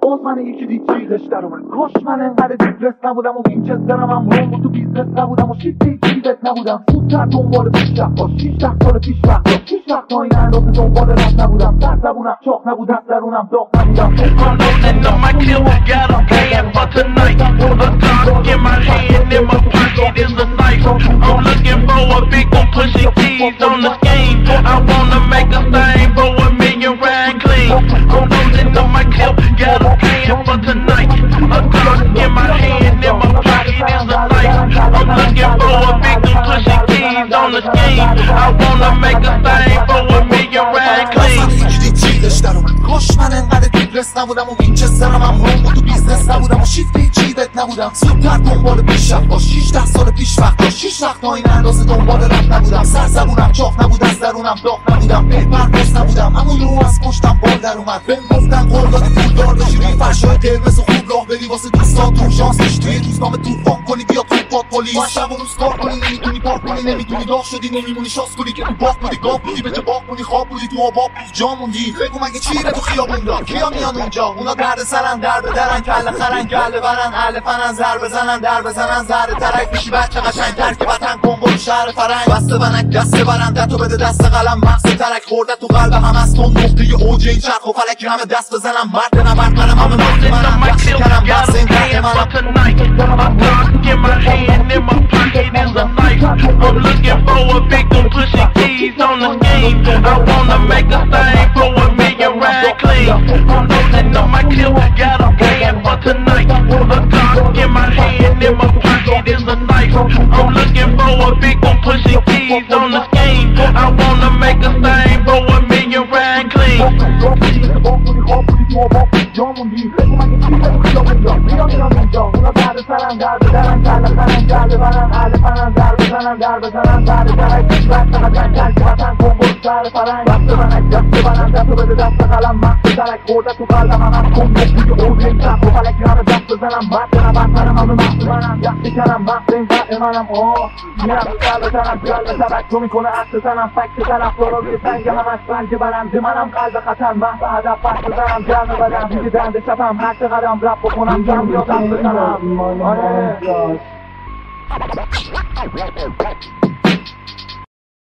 باز من یکی دیگه چیزش در اومد. کاش من انقدر دیپرس نبودم و وینچسترم هم روم و تو بیزنس نبودم و شیفتی چیزت نبودم. زودتر دنبال پیشرفت با 16 سال پیش وقت داشت. هیچ وقت تا این اندازه دنبال رفت نبودم. سر زبونم چاق نبود، از درونم داغ نبودم. Unloading on my clip, got a plan for tonight. A Glock in my hand, in my pocket is a knife. I'm looking for a big one pushing keys on the scheme. I wanna make a thing for $1 million ride clean. Unloading on my clip, got a plan for tonight. A Glock in my hand, in my pocket is a knife. I'm looking for a big one pushing keys on the scheme. I wanna make a thing for $1 million ride clean. کاش من انقدر دیپرس نبودم و وینچسترم هم روم و تو بیزنس نبودم و شیفتی چیزت نبودم. زودتر دنبال پیشرفت با 16 سال پیش وقت داشت. هیچ وقت تا این اندازه دنبال رفت نبودم. سر زبونم چاق نبود، از درونم داغ نبودم. پرواز نبودم اما یهو از پشتم بال در اومد. بهم گفتن قول دادی پولدار بشی، روی فرشای قرمز و خوب راه بری واسه دوستات. تو شانس داشت توی روزنامه طوفان کنی، بیا تو پات پلیس. با شب و روز کار کنی، نمیتونی پاک کنی، نمیتونی داغ شدی، نمیمونی شانس کنی که تو باغ بودی، گاو بودی، به جا باغ بودی، خواب بودی، تو آباب بود جا موندی. بگو مگه چیره تو خیابون دار؟ کیا میان اونجا؟ اونا درد سرن، در به درن، کله خرن، گله برن، اهل فنن، زر بزنن، در بزنن، زر ترک میشی بچه قشنگ تر که وطن کن برو شهر فرنگ. بسته بنک دسته برندتو بده دست قلم، مغز ترک خورده تو قلب هم از تون نقطه اوج این چرخ و فلک همه دست بزنم. مرد نبرد منم همه مرد منم، یخشی کنم بحث این درد منم. I'm looking for a big one pushing keys on the scheme. I wanna make a thing for $1 million ride clean. I'm loading on my clip, got a plan for tonight. A Glock in my hand, in my pocket is a knife. I'm looking for a big one pushing keys on the scheme. I wanna make a thing for $1 million ride clean. در بزنن در درک پیش بست قدرن کرد که وطن کن برو شهر فرنگ. بسته بنک دسته برن دستو بده دست قلم، مغز ترک خورده تو قلبم هم از کن نقطه اوج این چرخ و فلک همه دست بزنم. مرد نبرد منم همه مغز منم، یخشی کنم مغز این قلب منم. میرم تو قلب تنم، قلب تبک تو میکنه عکس تنم. فکت طرفدارا روی سنگ همش بلگ برنده منم. قلب خطر محض هدف پس بزنم، گرم بدم دیگه دنده شبم. هر چه قدم رپ بکنم جمع یادم بزنم.